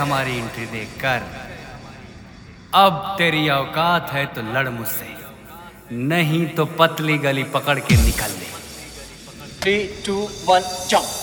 हमारी एंट्री देख कर। अब तेरी औकात है तो लड़ मुझसे, नहीं तो पतली गली पकड़ के निकल ले। 3, 2, 1, jump!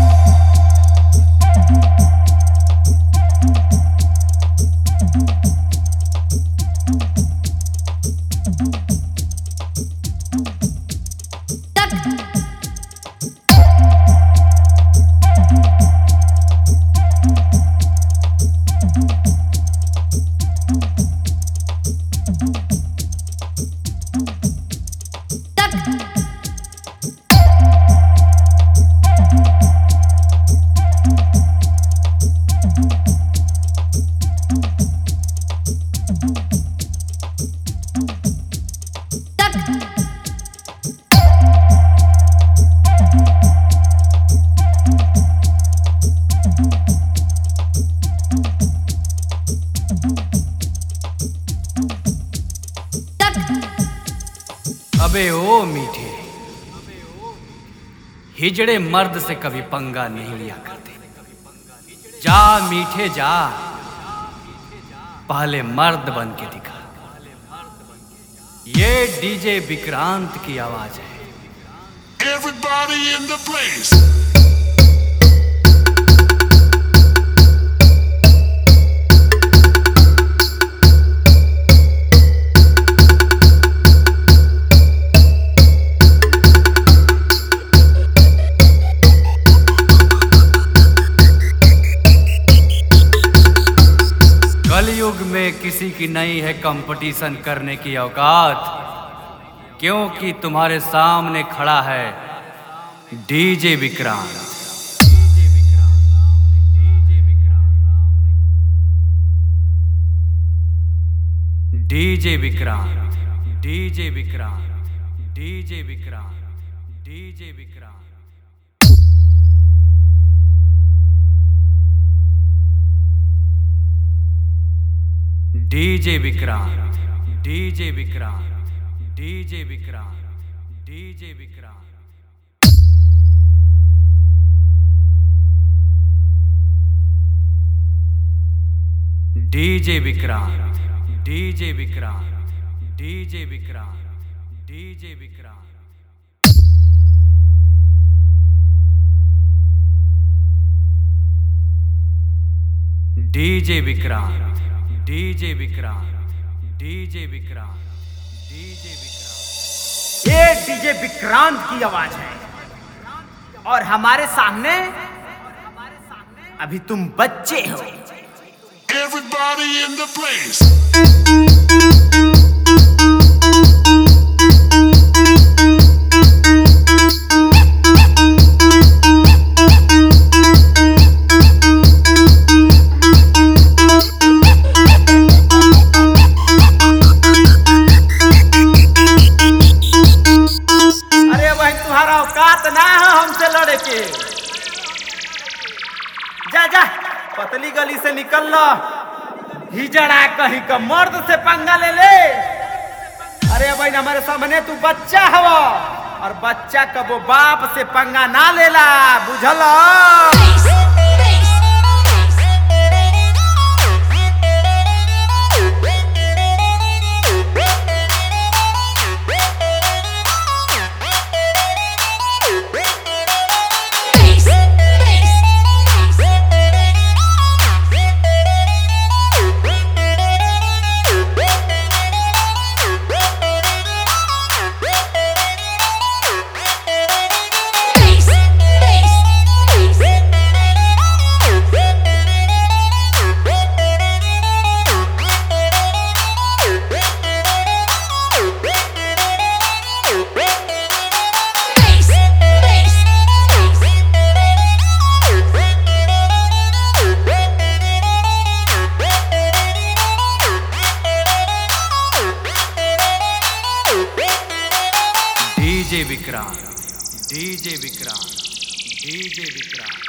अबे ओ मीठे, हिजड़े मर्द से कभी पंगा नहीं लिया करते। जा मीठे जा, पहले मर्द बन के दिखा। ये डीजे विक्रांत की आवाज है। Everybody in the place. कलयुग में किसी की नहीं है कंपटीशन करने की औकात, क्योंकि तुम्हारे सामने खड़ा है DJ Vikrant. DJ Vikrant, DJ Vikrant, DJ Vikrant, DJ Vikrant. DJ Vikrant, DJ Vikrant, DJ Vikrant, DJ Vikrant. DJ Vikrant, DJ Vikrant, DJ Vikrant, DJ Vikrant. DJ Vikrant, DJ Vikrant, DJ Vikrant, DJ Vikrant. ये डीजे विक्रांत की आवाज है और हमारे सामने अभी तुम बच्चे हो। Everybody in the place. औकात ना है हमसे लड़े के। जा जा पतली गली से निकल लो, हिजड़ा कहीं का मर्द से पंगा ले ले। अरे भाई हमारे सामने तू बच्चा हवा, और बच्चा कबो बाप से पंगा ना लेला, बुझलो? DJ Vikrant, DJ Vikrant, DJ Vikrant.